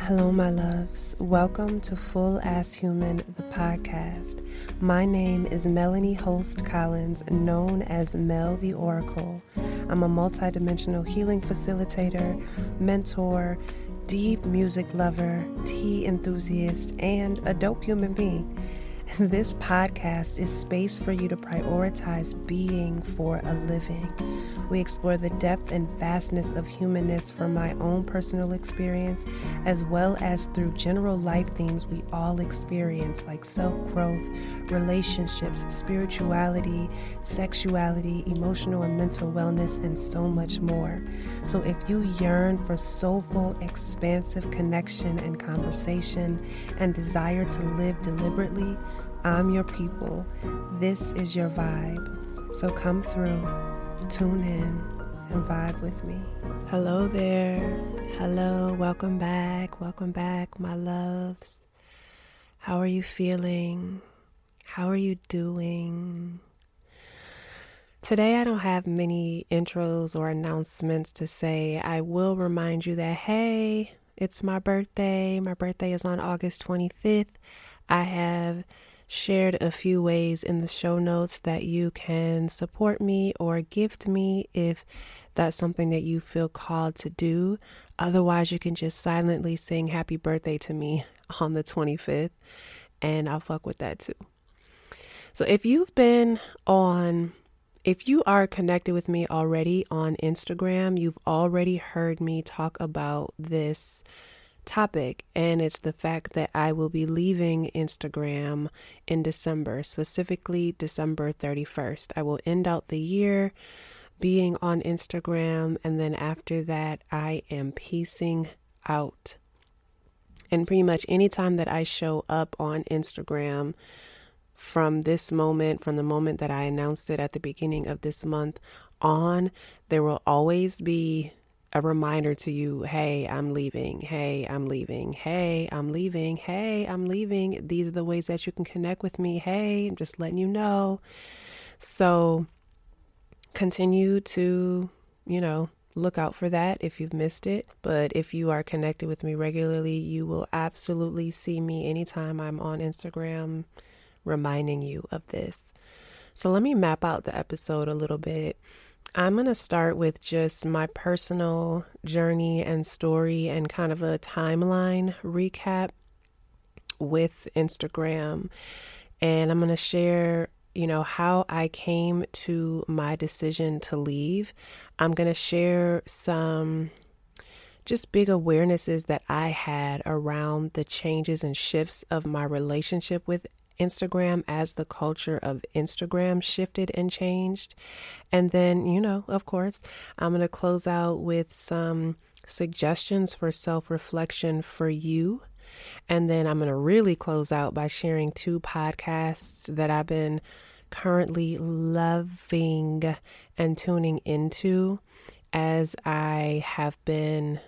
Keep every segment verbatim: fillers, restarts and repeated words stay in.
Hello, my loves. Welcome to Full As Human, the podcast. My name is Melanie Holst Collins, known as Mel the Oracle. I'm a multidimensional healing facilitator, mentor, deep music lover, tea enthusiast, and a dope human being. This podcast is space for you to prioritize being for a living. We explore the depth and vastness of humanness from my own personal experience, as well as through general life themes we all experience, like self-growth, relationships, spirituality, sexuality, emotional and mental wellness, and so much more. So if you yearn for soulful, expansive connection and conversation and desire to live deliberately, I'm your people. This is your vibe. So come through, tune in, and vibe with me. Hello there. Hello. Welcome back. Welcome back, my loves. How are you feeling? How are you doing? Today, I don't have many intros or announcements to say. I will remind you that, hey, it's my birthday. My birthday is on August twenty-fifth. I have shared a few ways in the show notes that you can support me or gift me if that's something that you feel called to do. Otherwise, you can just silently sing happy birthday to me on the twenty-fifth, and I'll fuck with that too. So if you've been on, if you are connected with me already on Instagram, you've already heard me talk about this topic, and it's the fact that I will be leaving Instagram in December, specifically December thirty-first. I will end out the year being on Instagram, and then after that, I am peacing out. And pretty much anytime that I show up on Instagram from this moment, from the moment that I announced it at the beginning of this month on, there will always be a reminder to you, hey, I'm leaving. Hey, I'm leaving. Hey, I'm leaving. Hey, I'm leaving. These are the ways that you can connect with me. Hey, I'm just letting you know. So continue to, you know, look out for that if you've missed it. But if you are connected with me regularly, you will absolutely see me anytime I'm on Instagram reminding you of this. So let me map out the episode a little bit. I'm going to start with just my personal journey and story and kind of a timeline recap with Instagram. And I'm going to share, you know, how I came to my decision to leave. I'm going to share some just big awarenesses that I had around the changes and shifts of my relationship with Instagram as the culture of Instagram shifted and changed. And then, you know, of course, I'm going to close out with some suggestions for self-reflection for you. And then I'm going to really close out by sharing two podcasts that I've been currently loving and tuning into as I have been,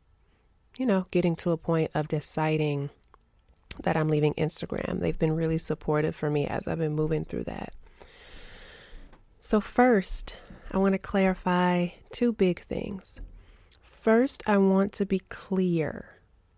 you know, getting to a point of deciding that I'm leaving Instagram. They've been really supportive for me as I've been moving through that. So first, I want to clarify two big things. First, I want to be clear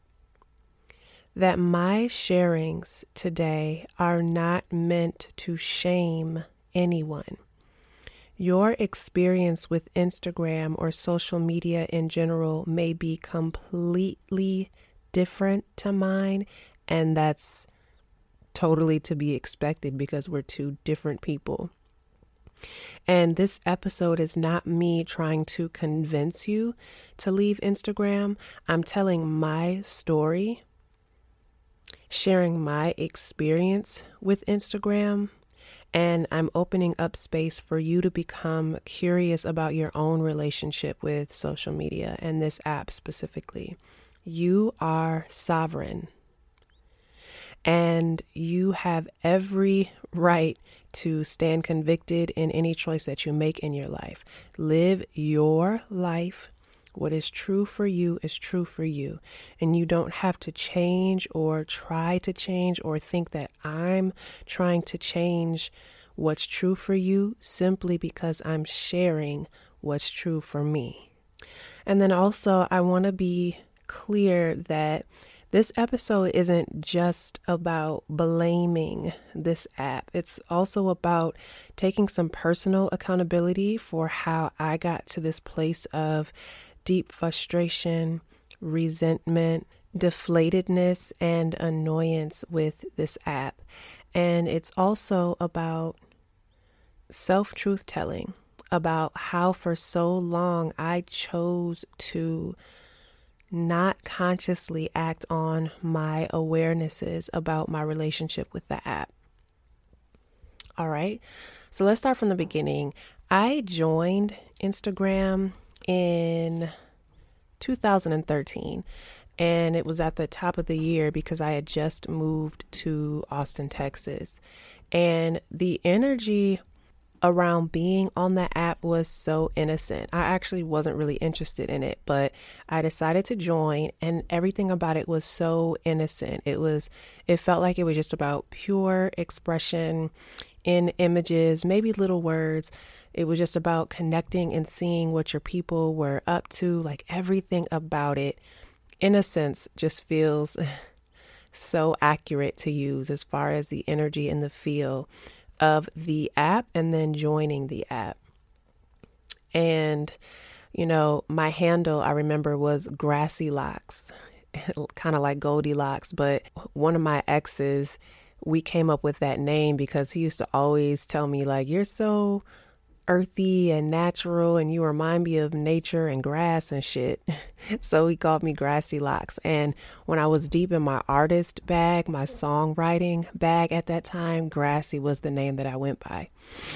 that my sharings today are not meant to shame anyone. Your experience with Instagram or social media in general may be completely different to mine. And that's totally to be expected because we're two different people. And this episode is not me trying to convince you to leave Instagram. I'm telling my story, sharing my experience with Instagram, and I'm opening up space for you to become curious about your own relationship with social media and this app specifically. You are sovereign. And you have every right to stand convicted in any choice that you make in your life. Live your life. What is true for you is true for you. And you don't have to change or try to change or think that I'm trying to change what's true for you simply because I'm sharing what's true for me. And then also, I want to be clear that This episode isn't just about blaming this app. It's also about taking some personal accountability for how I got to this place of deep frustration, resentment, deflatedness, and annoyance with this app. And it's also about self-truth telling, about how for so long I chose to not consciously act on my awarenesses about my relationship with the app. All right, so let's start from the beginning. I joined Instagram in two thousand thirteen, and it was at the top of the year because I had just moved to Austin, Texas. And the energy around being on the app was so innocent. I actually wasn't really interested in it, but I decided to join, and everything about it was so innocent. It was, it felt like it was just about pure expression in images, maybe little words. It was just about connecting and seeing what your people were up to. Like everything about it, innocence, just feels so accurate to use as far as the energy and the feel of the app, and then joining the app. And, you know, my handle, I remember, was Grassy Locks, kind of like Goldilocks. But one of my exes, we came up with that name because he used to always tell me, like, you're so earthy and natural and you remind me of nature and grass and shit. So he called me Grassy Locks. And when I was deep in my artist bag, my songwriting bag at that time, Grassy was the name that I went by.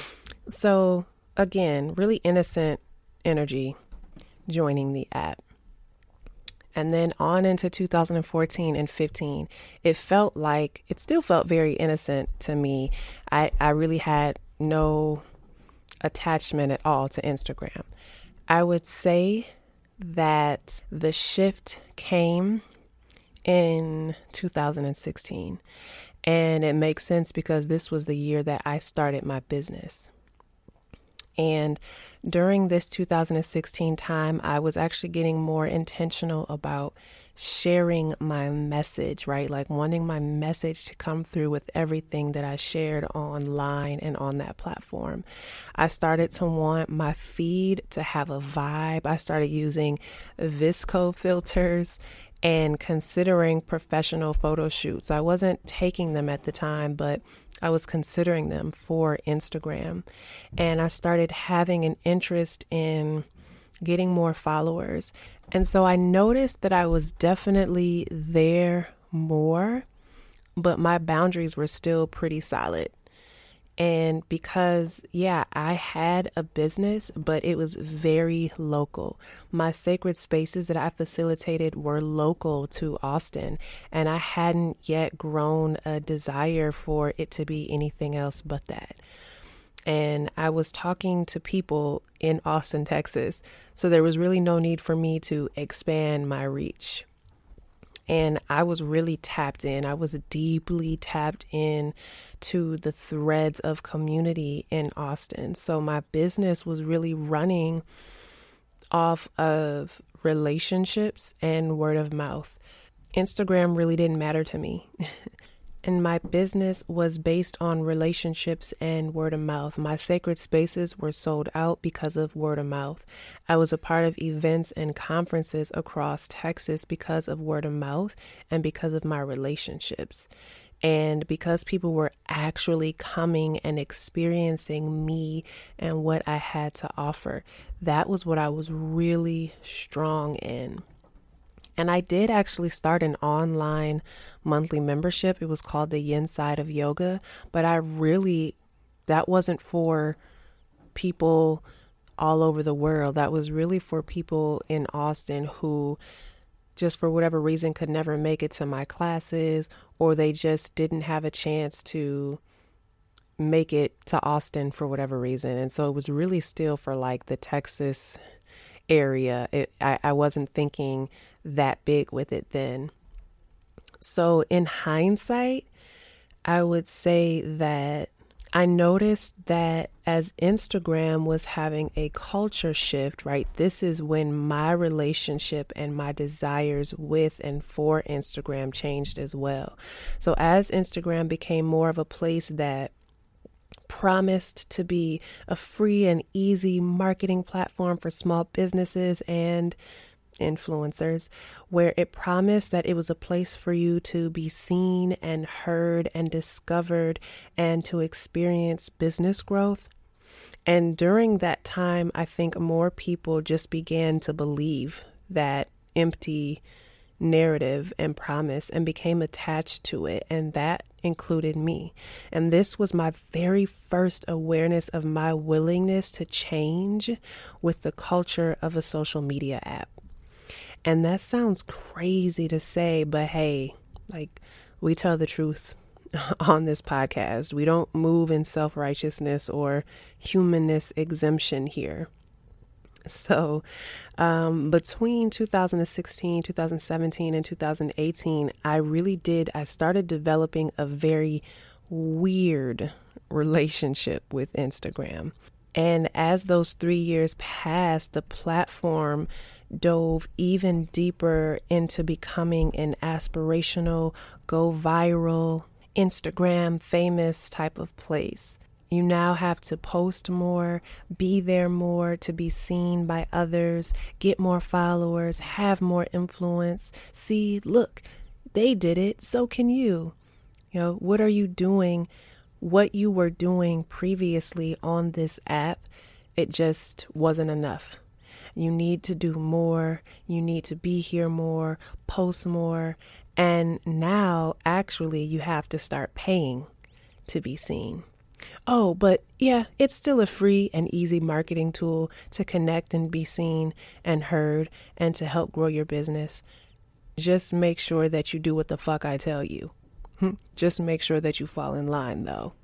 So again, really innocent energy joining the app. And then on into two thousand fourteen and fifteen, it felt like, it still felt very innocent to me. I, I really had no attachment at all to Instagram. I would say that the shift came in two thousand sixteen, and it makes sense because this was the year that I started my business. And during this two thousand sixteen time, I was actually getting more intentional about sharing my message, right? Like wanting my message to come through with everything that I shared online and on that platform. I started to want my feed to have a vibe. I started using VSCO filters and considering professional photo shoots. I wasn't taking them at the time, but I was considering them for Instagram. And I started having an interest in getting more followers. And so I noticed that I was definitely there more, but my boundaries were still pretty solid. And because, yeah, I had a business, but it was very local. My sacred spaces that I facilitated were local to Austin, and I hadn't yet grown a desire for it to be anything else but that. And I was talking to people in Austin, Texas, so there was really no need for me to expand my reach. And I was really tapped in. I was deeply tapped in to the threads of community in Austin. So my business was really running off of relationships and word of mouth. Instagram really didn't matter to me. And my business was based on relationships and word of mouth. My sacred spaces were sold out because of word of mouth. I was a part of events and conferences across Texas because of word of mouth and because of my relationships. And because people were actually coming and experiencing me and what I had to offer. That was what I was really strong in. And I did actually start an online monthly membership. It was called the Yin Side of Yoga. But I really, that wasn't for people all over the world. That was really for people in Austin who just for whatever reason could never make it to my classes, or they just didn't have a chance to make it to Austin for whatever reason. And so it was really still for like the Texas area. It, I, I wasn't thinking that big with it then. So in hindsight, I would say that I noticed that as Instagram was having a culture shift, right, this is when my relationship and my desires with and for Instagram changed as well. So as Instagram became more of a place that promised to be a free and easy marketing platform for small businesses and influencers, where it promised that it was a place for you to be seen and heard and discovered and to experience business growth. And during that time, I think more people just began to believe that empty narrative and promise and became attached to it. And that included me. And this was my very first awareness of my willingness to change with the culture of a social media app. And that sounds crazy to say, but hey, like, we tell the truth on this podcast. We don't move in self-righteousness or humanness exemption here. So um, between two thousand sixteen, two thousand seventeen, and two thousand eighteen, I really did, I started developing a very weird relationship with Instagram. And as those three years passed, the platform dove even deeper into becoming an aspirational, go viral, Instagram famous type of place. You now have to post more, be there more to be seen by others, get more followers, have more influence. See, look, they did it, so can you. You know, what are you doing? What you were doing previously on this app, it just wasn't enough. You need to do more. You need to be here more, post more. And now, actually, you have to start paying to be seen. Oh, but yeah, it's still a free and easy marketing tool to connect and be seen and heard and to help grow your business. Just make sure that you do what the fuck I tell you. Just make sure that you fall in line, though.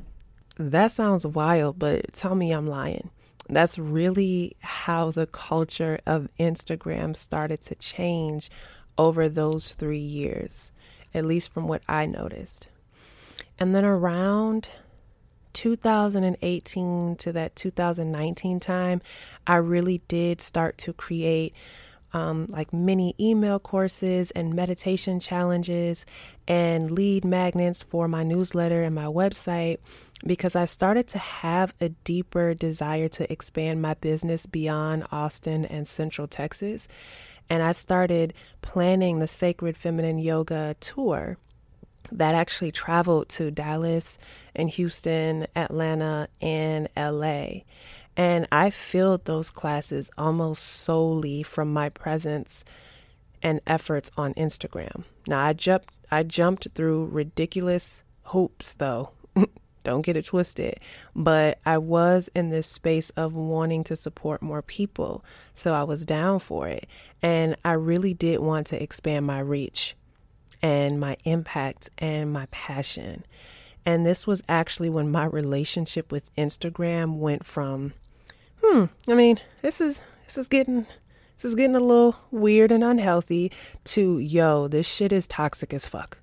That sounds wild, but tell me I'm lying. That's really how the culture of Instagram started to change over those three years, at least from what I noticed. And then around two thousand eighteen to that two thousand nineteen time, I really did start to create um, like mini email courses and meditation challenges and lead magnets for my newsletter and my website, because I started to have a deeper desire to expand my business beyond Austin and Central Texas. And I started planning the Sacred Feminine Yoga tour that actually traveled to Dallas and Houston, Atlanta, and L A. And I filled those classes almost solely from my presence and efforts on Instagram. Now, I jumped, I jumped through ridiculous hoops, though. Don't get it twisted. But I was in this space of wanting to support more people. So I was down for it. And I really did want to expand my reach and my impact and my passion. And this was actually when my relationship with Instagram went from, hmm, I mean, this is this is getting this is getting a little weird and unhealthy, to, yo, this shit is toxic as fuck.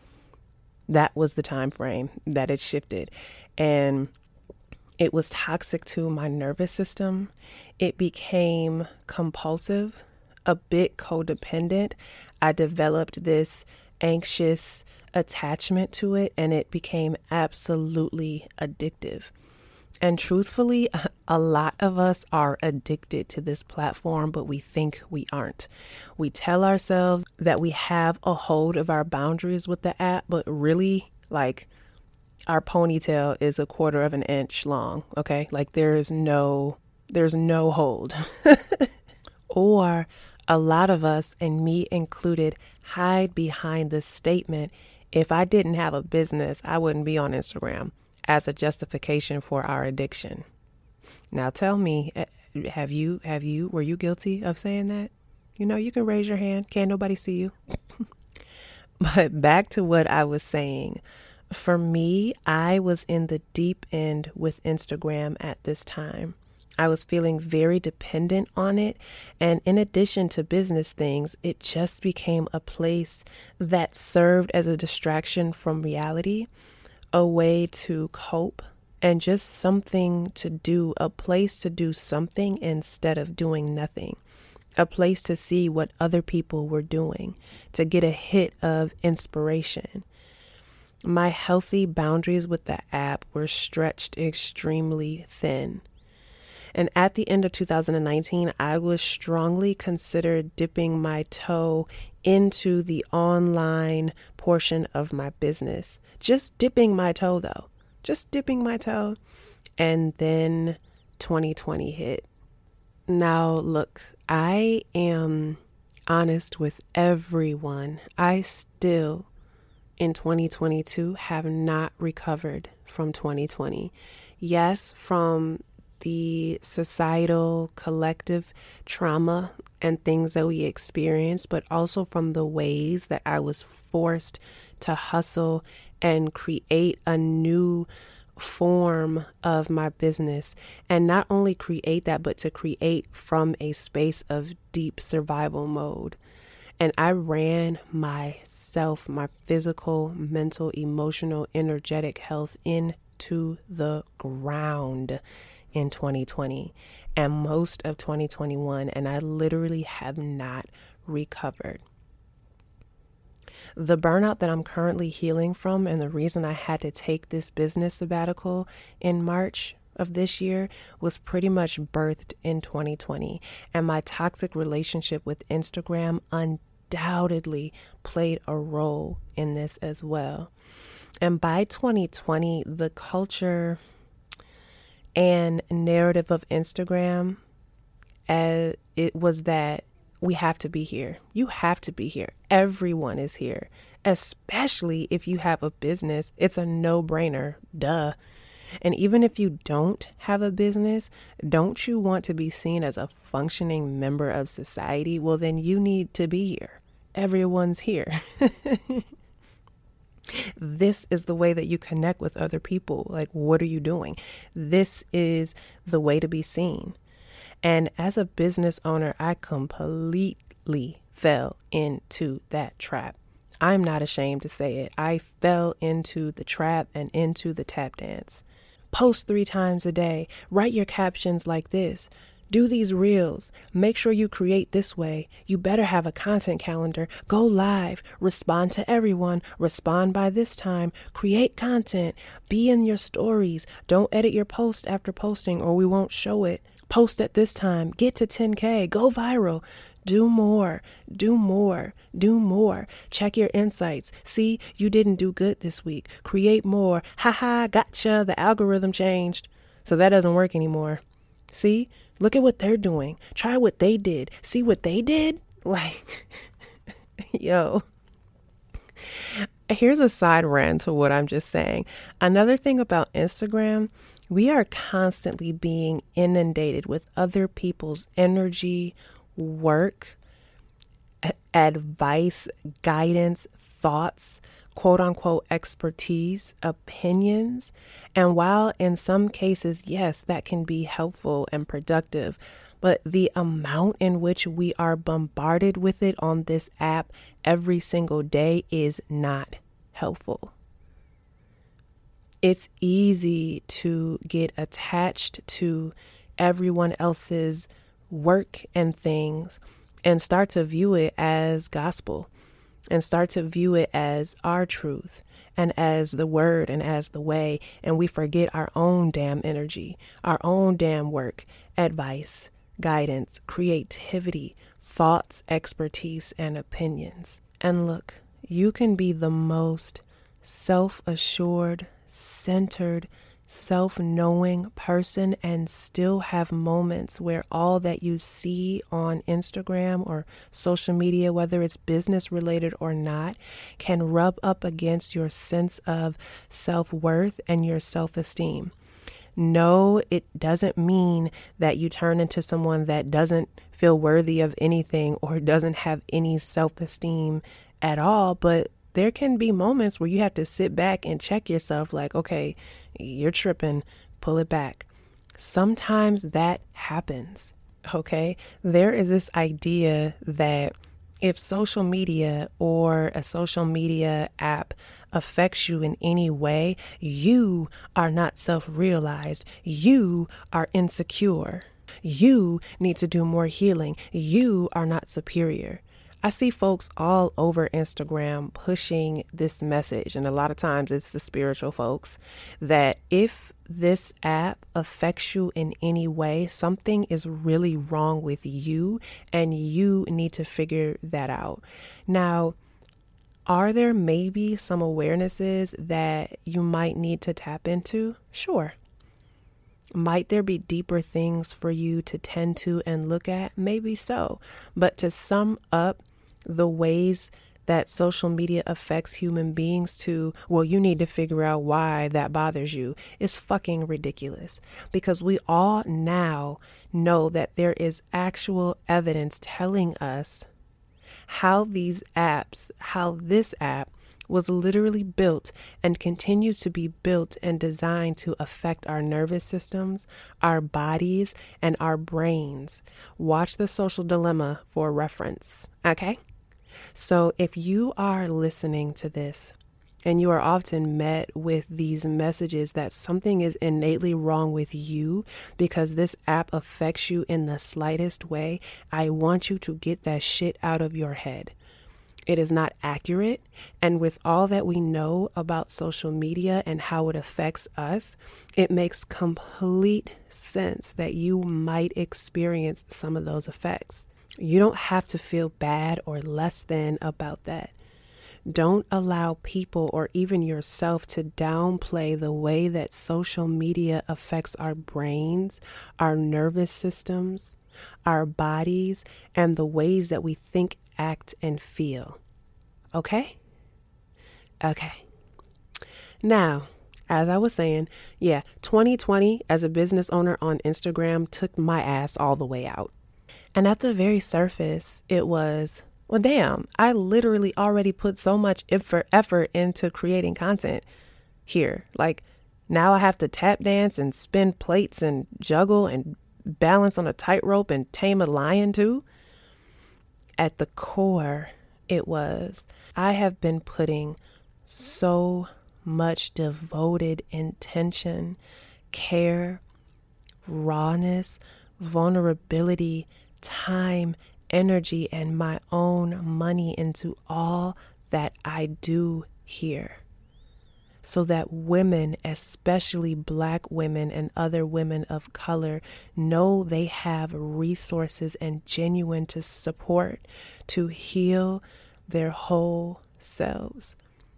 That was the time frame that it shifted. And it was toxic to my nervous system. It became compulsive, a bit codependent. I developed this anxious attachment to it, and it became absolutely addictive. And truthfully, a lot of us are addicted to this platform, but we think we aren't. We tell ourselves that we have a hold of our boundaries with the app, but really, like, our ponytail is a quarter of an inch long, okay? Like, there is no, there's no hold. Or a lot of us, and me included, hide behind the statement, if I didn't have a business, I wouldn't be on Instagram, as a justification for our addiction. Now tell me, have you, have you, were you guilty of saying that? You know, you can raise your hand. Can't nobody see you. But back to what I was saying. For me, I was in the deep end with Instagram at this time. I was feeling very dependent on it. And in addition to business things, it just became a place that served as a distraction from reality, a way to cope and just something to do, a place to do something instead of doing nothing, a place to see what other people were doing, to get a hit of inspiration. My healthy boundaries with the app were stretched extremely thin. And at the end of two thousand nineteen, I was strongly considered dipping my toe into the online portion of my business. Just dipping my toe, though. Just dipping my toe. And then twenty twenty hit. Now, look, I am honest with everyone. I still, in twenty twenty-two, have not recovered from twenty twenty. Yes, from the societal collective trauma and things that we experienced, but also from the ways that I was forced to hustle and create a new form of my business. And not only create that, but to create from a space of deep survival mode. And I ran myself, my physical, mental, emotional, energetic health into the ground in twenty twenty and most of twenty twenty-one, and I literally have not recovered. The burnout that I'm currently healing from, and the reason I had to take this business sabbatical in March of this year, was pretty much birthed in twenty twenty, and my toxic relationship with Instagram undoubtedly played a role in this as well. And by twenty twenty, the culture and narrative of Instagram, as it was that we have to be here. You have to be here. Everyone is here, especially if you have a business. It's a no-brainer, duh. And even if you don't have a business, don't you want to be seen as a functioning member of society? Well, then you need to be here. Everyone's here. This is the way that you connect with other people. Like, what are you doing? This is the way to be seen. And as a business owner, I completely fell into that trap. I'm not ashamed to say it. I fell into the trap and into the tap dance. Post three times a day. Write your captions like this. Do these reels. Make sure you create this way. You better have a content calendar. Go live. Respond to everyone. Respond by this time. Create content. Be in your stories. Don't edit your post after posting or we won't show it. Post at this time. Get to ten K. Go viral. Do more. Do more. Do more. Check your insights. See, you didn't do good this week. Create more. Haha, gotcha. The algorithm changed. So that doesn't work anymore. See? Look at what they're doing. Try what they did. See what they did? Like, yo. Here's a side rant to what I'm just saying. Another thing about Instagram, we are constantly being inundated with other people's energy, work, advice, guidance, thoughts, quote unquote expertise, opinions. And while in some cases, yes, that can be helpful and productive, but the amount in which we are bombarded with it on this app every single day is not helpful. It's easy to get attached to everyone else's work and things and start to view it as gospel. And start to view it as our truth and as the word and as the way. And we forget our own damn energy, our own damn work, advice, guidance, creativity, thoughts, expertise, and opinions. And look, you can be the most self-assured, centered, self-knowing person and still have moments where all that you see on Instagram or social media, whether it's business related or not, can rub up against your sense of self-worth and your self-esteem. No, it doesn't mean that you turn into someone that doesn't feel worthy of anything or doesn't have any self-esteem at all, but there can be moments where you have to sit back and check yourself like, okay, you're tripping, pull it back. Sometimes that happens, okay? There is this idea that If social media or a social media app affects you in any way, you are not self-realized. You are insecure. You need to do more healing. You are not superior. I see folks all over Instagram pushing this message, and a lot of times it's the spiritual folks, that if this app affects you in any way, something is really wrong with you, and you need to figure that out. Now, are there maybe some awarenesses that you might need to tap into? Sure. Might there be deeper things for you to tend to and look at? Maybe so. But to sum up the ways that social media affects human beings to, well, you need to figure out why that bothers you, is fucking ridiculous. Because we all now know that there is actual evidence telling us how these apps, how this app was literally built and continues to be built and designed to affect our nervous systems, our bodies, and our brains. Watch The Social Dilemma for reference, okay? So if you are listening to this and you are often met with these messages that something is innately wrong with you because this app affects you in the slightest way, I want you to get that shit out of your head. It is not accurate. And with all that we know about social media and how it affects us, it makes complete sense that you might experience some of those effects. You don't have to feel bad or less than about that. Don't allow people or even yourself to downplay the way that social media affects our brains, our nervous systems, our bodies, and the ways that we think, act, and feel. Okay? Okay. Now, as I was saying, yeah, twenty twenty as a business owner on Instagram took my ass all the way out. And at the very surface, it was, well, damn, I literally already put so much effort, effort into creating content here. Like, now I have to tap dance and spin plates and juggle and balance on a tightrope and tame a lion too. At the core, it was, I have been putting so much devoted intention, care, rawness, vulnerability, time, energy, and my own money into all that I do here. So that women, especially Black women and other women of color, know they have resources and genuine to support to heal their whole selves.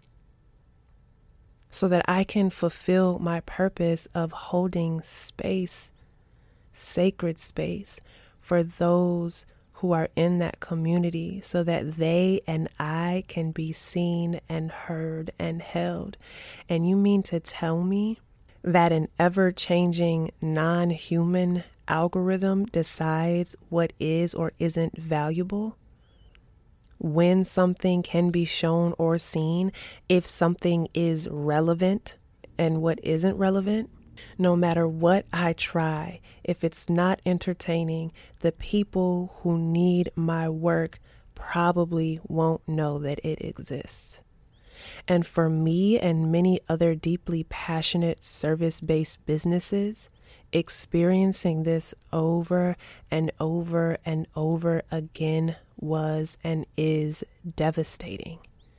So that I can fulfill my purpose of holding space, sacred space, for those who are in that community, so that they and I can be seen and heard and held. And you mean to tell me that an ever-changing non-human algorithm decides what is or isn't valuable? When something can be shown or seen, if something is relevant and what isn't relevant? No matter what I try, if it's not entertaining, the people who need my work probably won't know that it exists. And for me and many other deeply passionate service-based businesses, experiencing this over and over and over again was and is devastating.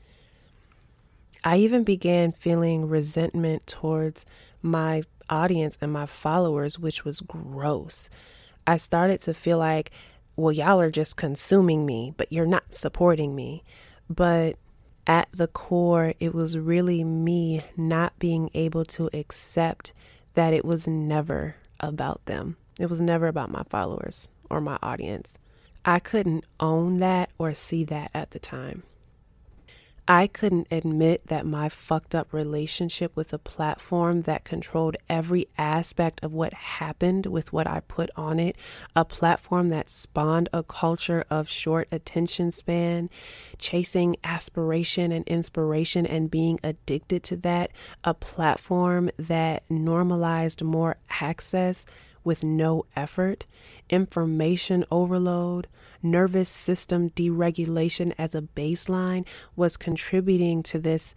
I even began feeling resentment towards my audience and my followers, which was gross. I started to feel like, well, y'all are just consuming me, but you're not supporting me. But at the core, it was really me not being able to accept that it was never about them. It was never about my followers or my audience. I couldn't own that or see that at the time. I couldn't admit that my fucked up relationship with a platform that controlled every aspect of what happened with what I put on it, a platform that spawned a culture of short attention span, chasing aspiration and inspiration and being addicted to that, a platform that normalized more access with no effort, information overload, nervous system deregulation as a baseline was contributing to this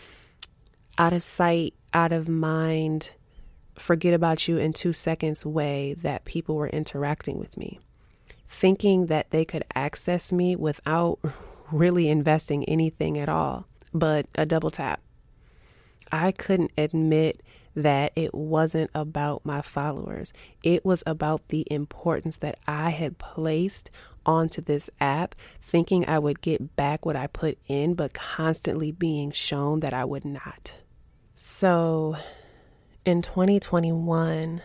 out of sight, out of mind, forget about you in two seconds way that people were interacting with me, thinking that they could access me without really investing anything at all but a double tap. I couldn't admit that it wasn't about my followers. It was about the importance that I had placed onto this app, thinking I would get back what I put in, but constantly being shown that I would not. So in twenty twenty-one,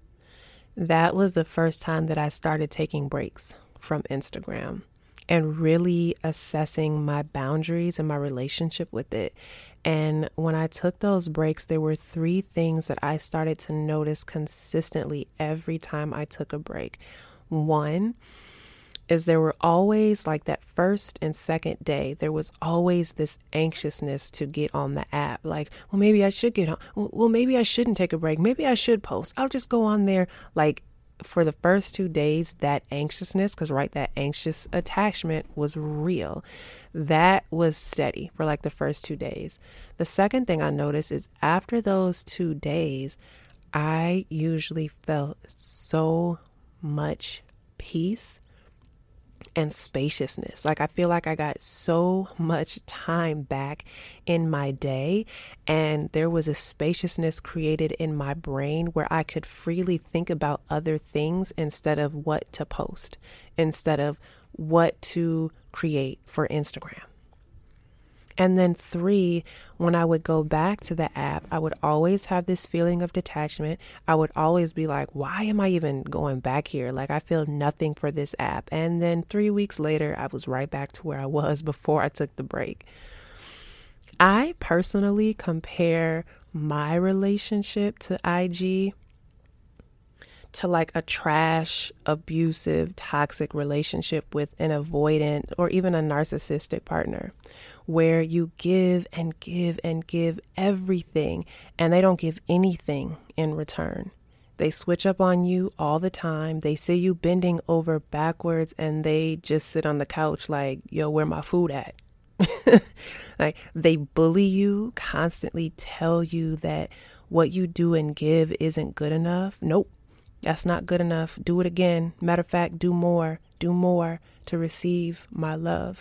that was the first time that I started taking breaks from Instagram and really assessing my boundaries and my relationship with it. And when I took those breaks, there were three things that I started to notice consistently every time I took a break. One is there were always, like that first and second day, there was always this anxiousness to get on the app. Like, well, maybe I should get on. Well, maybe I shouldn't take a break. Maybe I should post. I'll just go on there. Like, for the first two days, that anxiousness, because right, that anxious attachment was real. That was steady for like the first two days. The second thing I noticed is after those two days, I usually felt so much peace and spaciousness. Like, I feel like I got so much time back in my day, and there was a spaciousness created in my brain where I could freely think about other things instead of what to post, instead of what to create for Instagram. And then three, when I would go back to the app, I would always have this feeling of detachment. I would always be like, why am I even going back here? Like, I feel nothing for this app. And then three weeks later, I was right back to where I was before I took the break. I personally compare my relationship to I G to like a trash, abusive, toxic relationship with an avoidant or even a narcissistic partner, where you give and give and give everything and they don't give anything in return. They switch up on you all the time. They see you bending over backwards and they just sit on the couch like, yo, where my food at? Like, they bully you, constantly tell you that what you do and give isn't good enough. Nope. That's not good enough. Do it again. Matter of fact, do more, do more to receive my love.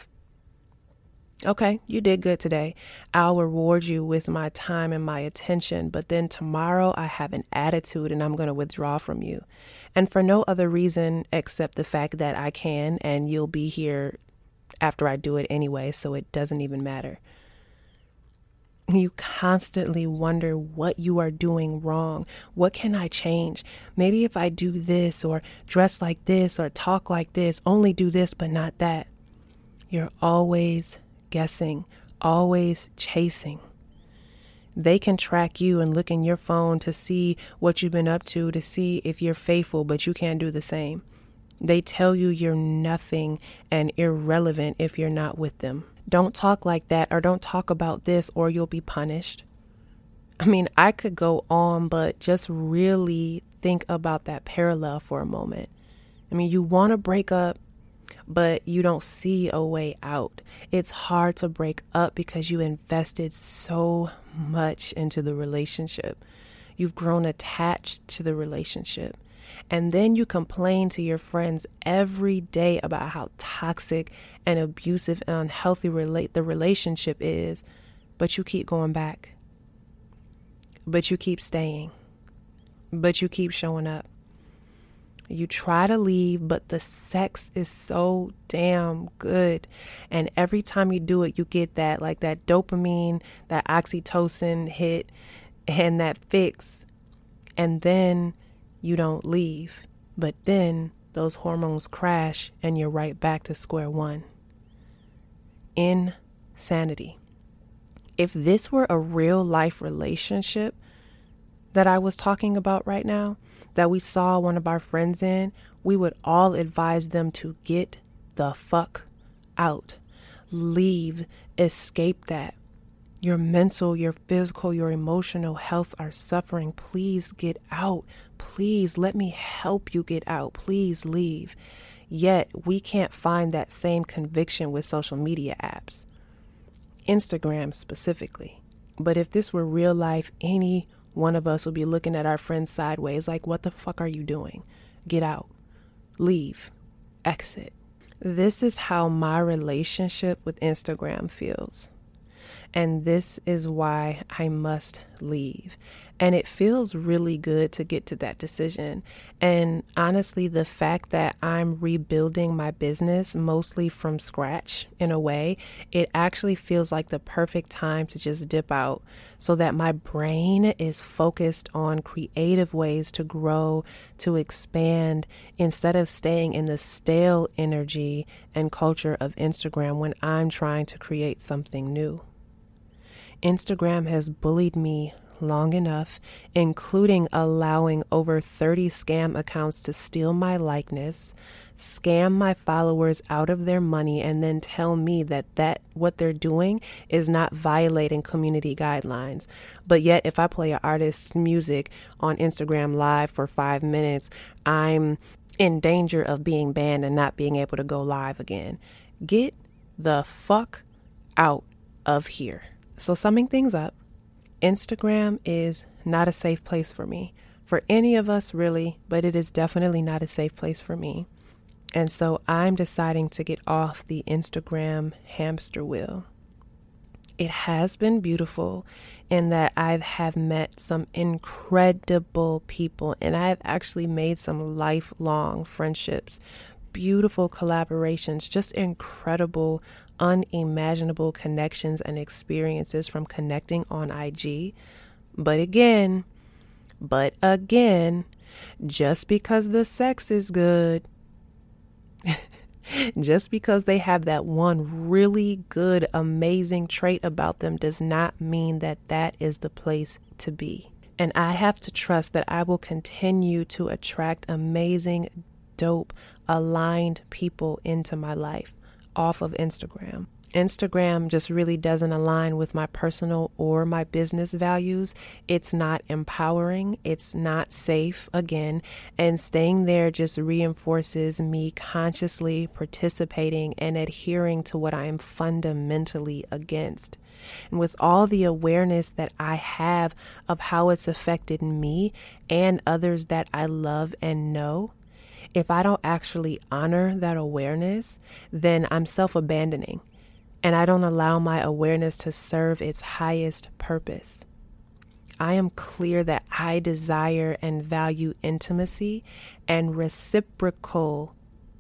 Okay, you did good today. I'll reward you with my time and my attention, but then tomorrow I have an attitude and I'm going to withdraw from you. And for no other reason except the fact that I can, and you'll be here after I do it anyway, so it doesn't even matter. You constantly wonder what you are doing wrong. What can I change? Maybe if I do this or dress like this or talk like this, only do this but not that. You're always guessing, always chasing. They can track you and look in your phone to see what you've been up to, to see if you're faithful, but you can't do the same. They tell you you're nothing and irrelevant if you're not with them. Don't talk like that, or don't talk about this, or you'll be punished. I mean, I could go on, but just really think about that parallel for a moment. I mean, you want to break up, but you don't see a way out. It's hard to break up because you invested so much into the relationship. You've grown attached to the relationship. And then you complain to your friends every day about how toxic and abusive and unhealthy relate the relationship is, but you keep going back. But you keep staying. But you keep showing up. You try to leave, but the sex is so damn good. And every time you do it, you get that, like that dopamine, that oxytocin hit, and that fix. And then you don't leave. But then those hormones crash and you're right back to square one. Insanity. If this were a real life relationship that I was talking about right now, that we saw one of our friends in, we would all advise them to get the fuck out. Leave. Escape that. Your mental, your physical, your emotional health are suffering. Please get out. Please let me help you get out. Please leave. Yet we can't find that same conviction with social media apps, Instagram specifically. But if this were real life, any one of us would be looking at our friends sideways like, what the fuck are you doing? Get out. Leave. Exit. This is how my relationship with Instagram feels. And this is why I must leave. And it feels really good to get to that decision. And honestly, the fact that I'm rebuilding my business mostly from scratch in a way, it actually feels like the perfect time to just dip out so that my brain is focused on creative ways to grow, to expand, instead of staying in the stale energy and culture of Instagram when I'm trying to create something new. Instagram has bullied me long enough, including allowing over thirty scam accounts to steal my likeness, scam my followers out of their money, and then tell me that that what they're doing is not violating community guidelines. But yet, if I play an artist's music on Instagram Live for five minutes, I'm in danger of being banned and not being able to go live again. Get the fuck out of here. So summing things up, Instagram is not a safe place for me, for any of us really, but it is definitely not a safe place for me. And so I'm deciding to get off the Instagram hamster wheel. It has been beautiful in that I have met some incredible people, and I have actually made some lifelong friendships, beautiful collaborations, just incredible, unimaginable connections and experiences from connecting on I G. But again, but again, just because the sex is good, just because they have that one really good, amazing trait about them does not mean that that is the place to be. And I have to trust that I will continue to attract amazing, dope, aligned people into my life off of Instagram. Instagram just really doesn't align with my personal or my business values. It's not empowering. It's not safe, again, and staying there just reinforces me consciously participating and adhering to what I am fundamentally against. And with all the awareness that I have of how it's affected me and others that I love and know, if I don't actually honor that awareness, then I'm self-abandoning, and I don't allow my awareness to serve its highest purpose. I am clear that I desire and value intimacy and reciprocal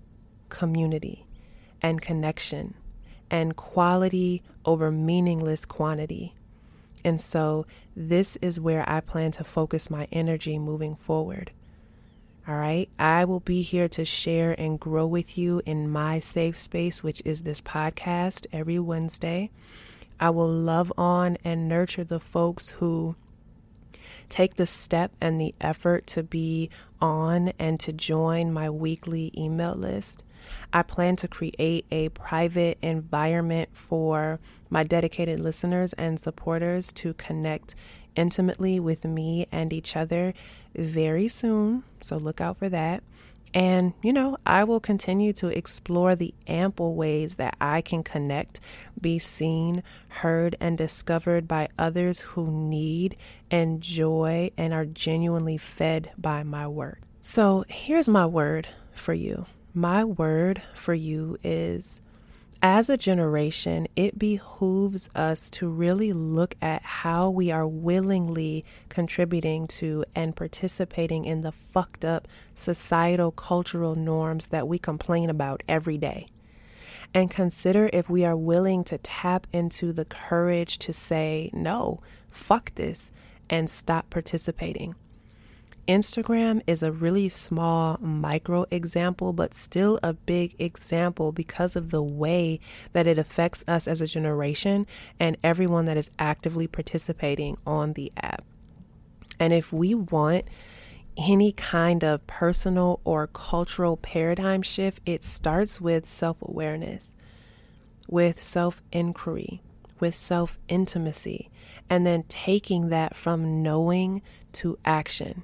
community and connection and quality over meaningless quantity. And so this is where I plan to focus my energy moving forward. All right. I will be here to share and grow with you in my safe space, which is this podcast every Wednesday. I will love on and nurture the folks who take the step and the effort to be on and to join my weekly email list. I plan to create a private environment for my dedicated listeners and supporters to connect intimately with me and each other very soon. So look out for that. And, you know, I will continue to explore the ample ways that I can connect, be seen, heard, and discovered by others who need, enjoy, and are genuinely fed by my work. So here's my word for you. My word for you is, as a generation, it behooves us to really look at how we are willingly contributing to and participating in the fucked up societal cultural norms that we complain about every day. And consider if we are willing to tap into the courage to say, no, fuck this, and stop participating. Instagram is a really small micro example, but still a big example because of the way that it affects us as a generation and everyone that is actively participating on the app. And if we want any kind of personal or cultural paradigm shift, it starts with self-awareness, with self-inquiry, with self-intimacy and then taking that from knowing to action.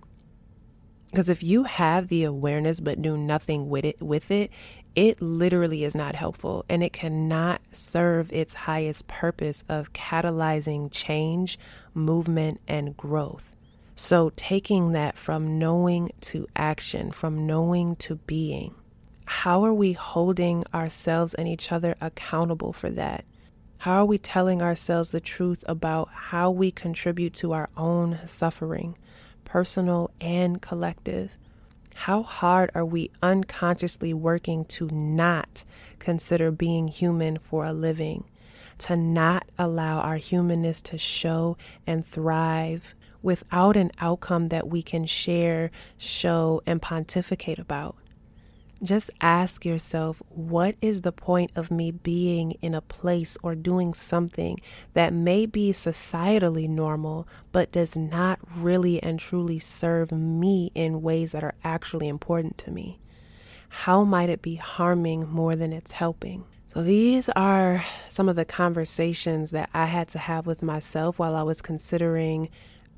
Because if you have the awareness but do nothing with it, with it, it literally is not helpful, and it cannot serve its highest purpose of catalyzing change, movement, and growth. So taking that from knowing to action, from knowing to being, how are we holding ourselves and each other accountable for that? How are we telling ourselves the truth about how we contribute to our own suffering, personal and collective? How hard are we unconsciously working to not consider being human for a living, to not allow our humanness to show and thrive without an outcome that we can share, show, and pontificate about? Just ask yourself, what is the point of me being in a place or doing something that may be societally normal, but does not really and truly serve me in ways that are actually important to me? How might it be harming more than it's helping? So these are some of the conversations that I had to have with myself while I was considering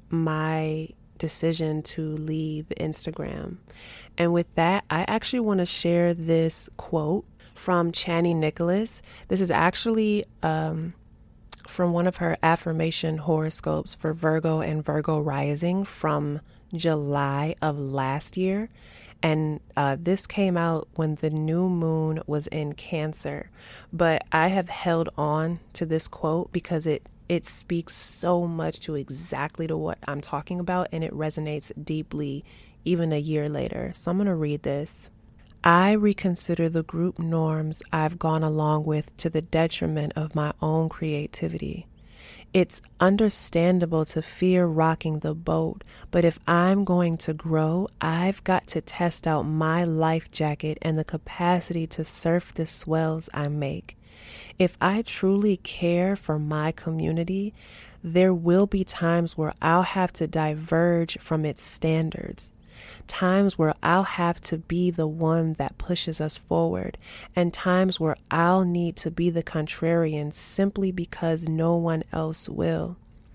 my decision to leave Instagram. And with that, I actually want to share this quote from Chani Nicholas. This is actually um, from one of her affirmation horoscopes for Virgo and Virgo rising from July of last year. And uh, this came out when the new moon was in Cancer. But I have held on to this quote because it It speaks so much to exactly to what I'm talking about, and it resonates deeply even a year later. So I'm going to read this. I reconsider the group norms I've gone along with to the detriment of my own creativity. It's understandable to fear rocking the boat, but if I'm going to grow, I've got to test out my life jacket and the capacity to surf the swells I make. If I truly care for my community, there will be times where I'll have to diverge from its standards, times where I'll have to be the one that pushes us forward, and times where I'll need to be the contrarian simply because no one else will.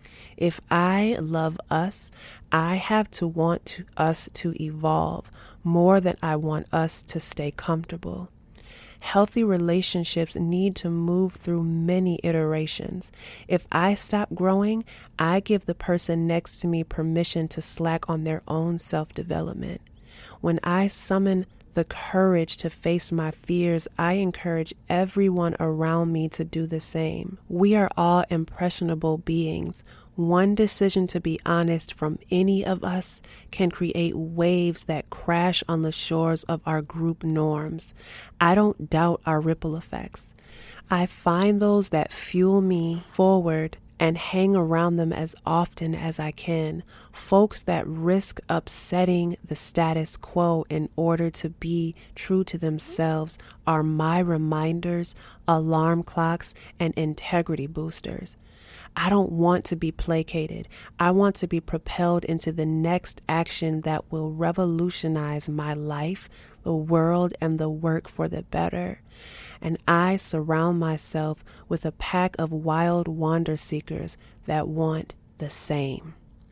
If I love us, I have to want to, us to evolve more than I want us to stay comfortable. Healthy relationships need to move through many iterations. If I stop growing, I give the person next to me permission to slack on their own self-development. When I summon the courage to face my fears, I encourage everyone around me to do the same. We are all impressionable beings. One decision to be honest from any of us can create waves that crash on the shores of our group norms. I don't doubt our ripple effects. I find those that fuel me forward and hang around them as often as I can. Folks that risk upsetting the status quo in order to be true to themselves are my reminders, alarm clocks, and integrity boosters. I don't want to be placated. I want to be propelled into the next action that will revolutionize my life, the world, and the work for the better. And I surround myself with a pack of wild wander seekers that want the same.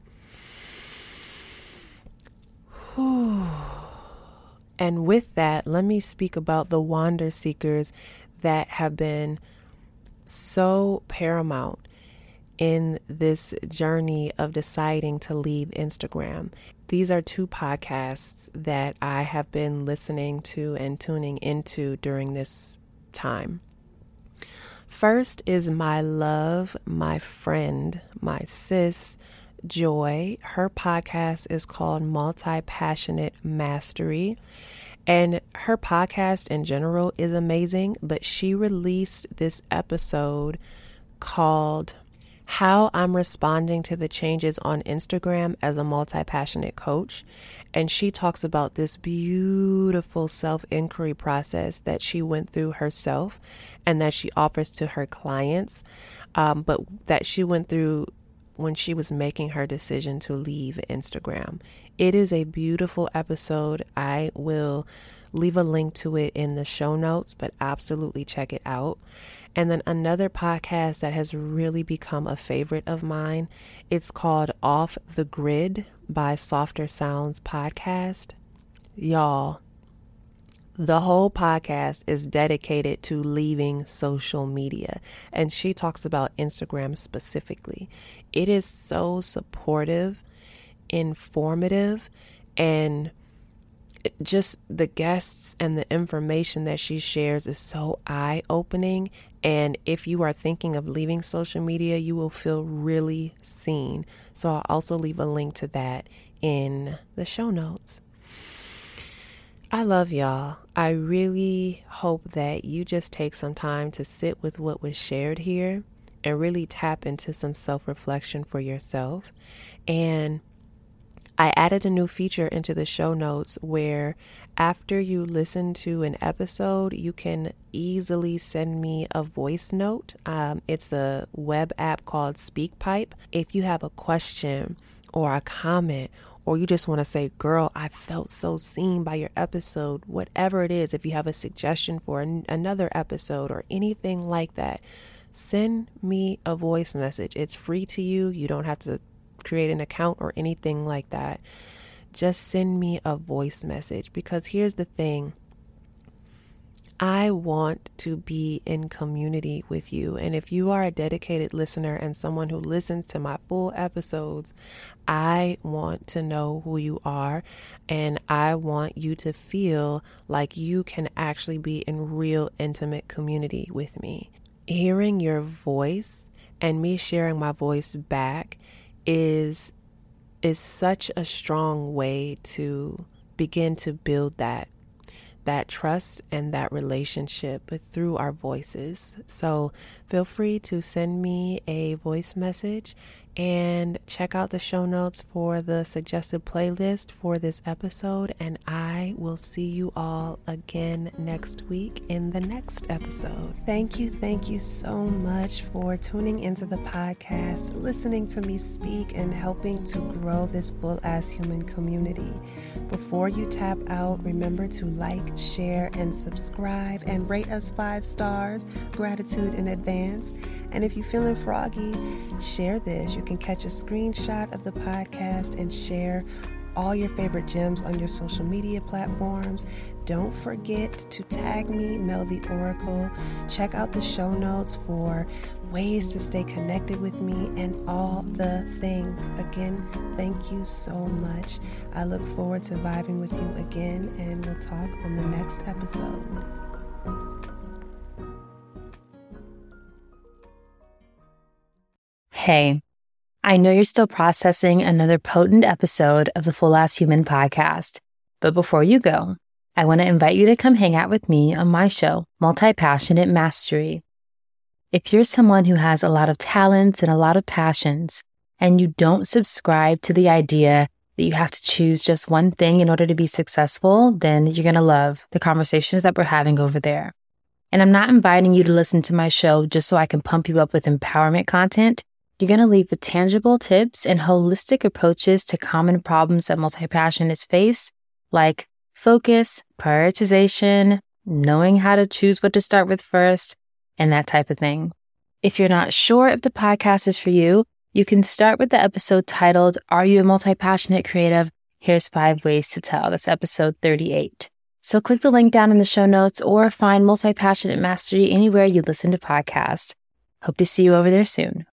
Whew. And with that, let me speak about the wander seekers that have been so paramount in this journey of deciding to leave Instagram. These are two podcasts that I have been listening to and tuning into during this time. First is my love, my friend, my sis, Joy. Her podcast is called Multi-Passionate Mastery. And her podcast in general is amazing, but she released this episode called How I'm Responding to the Changes on Instagram as a Multi-Passionate Coach. And she talks about this beautiful self-inquiry process that she went through herself and that she offers to her clients, um, but that she went through when she was making her decision to leave Instagram. It is a beautiful episode. I will leave a link to it in the show notes, but absolutely check it out. And then another podcast that has really become a favorite of mine, it's called Off the Grid by Softer Sounds Podcast. Y'all, the whole podcast is dedicated to leaving social media, and she talks about Instagram specifically. It is so supportive, informative, and just the guests and the information that she shares is so eye-opening. And if you are thinking of leaving social media, you will feel really seen. So I'll also leave a link to that in the show notes. I love y'all. I really hope that you just take some time to sit with what was shared here and really tap into some self-reflection for yourself. And I added a new feature into the show notes where after you listen to an episode, you can easily send me a voice note. Um, it's a web app called SpeakPipe. If you have a question or a comment, or you just want to say, girl, I felt so seen by your episode, whatever it is, if you have a suggestion for an- another episode or anything like that, send me a voice message. It's free to you. You don't have to create an account or anything like that. Just send me a voice message, because here's the thing. I want to be in community with you. And if you are a dedicated listener and someone who listens to my full episodes, I want to know who you are, and I want you to feel like you can actually be in real intimate community with me. Hearing your voice and me sharing my voice back is is such a strong way to begin to build that that trust and that relationship through our voices. So feel free to send me a voice message and check out the show notes for the suggested playlist for this episode. And I will see you all again next week in the next episode. Thank you. Thank you so much for tuning into the podcast, listening to me speak, and helping to grow this full ass human community. Before you tap out, remember to like, share, and subscribe, and rate us five stars. Gratitude in advance. And if you're feeling froggy, share this. You can catch a screenshot of the podcast and share all your favorite gems on your social media platforms. Don't forget to tag me, Mel the Oracle. Check out the show notes for ways to stay connected with me and all the things. Again, thank you so much. I look forward to vibing with you again, and we'll talk on the next episode. Hey, I know you're still processing another potent episode of the Full Ass Human podcast, but before you go, I want to invite you to come hang out with me on my show, Multi-Passionate Mastery. If you're someone who has a lot of talents and a lot of passions, and you don't subscribe to the idea that you have to choose just one thing in order to be successful, then you're going to love the conversations that we're having over there. And I'm not inviting you to listen to my show just so I can pump you up with empowerment content. You're going to leave with tangible tips and holistic approaches to common problems that multi-passionates face, like focus, prioritization, knowing how to choose what to start with first, and that type of thing. If you're not sure if the podcast is for you, you can start with the episode titled, Are You a Multi-Passionate Creative? Here's Five Ways to Tell. That's episode thirty-eight. So click the link down in the show notes or find Multi-Passionate Mastery anywhere you listen to podcasts. Hope to see you over there soon.